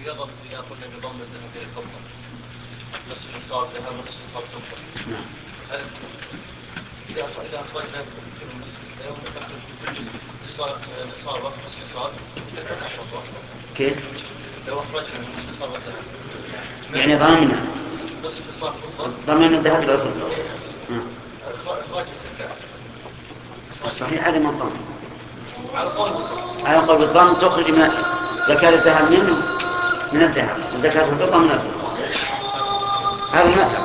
إذا قلنا بضم الذهب إلى الفضة نصف نصاب ذهب ونصف نصاب فضة. نعم. هل إذا أخرجنا كل نصف يوم نخرج نصابه نصف نصاب فضة. كيف؟ لو أخرجنا من نصف نصاب الذهب يعني ضمننا نصف نصاب فضة. ضمن الذهب إلى الفضة. إخراج الزكاة. الصحيح هذا ما ضمن. على قول بالضم تخرج من زكاة الذهب من الذهب وزكاة الفضة من الفضة. هذا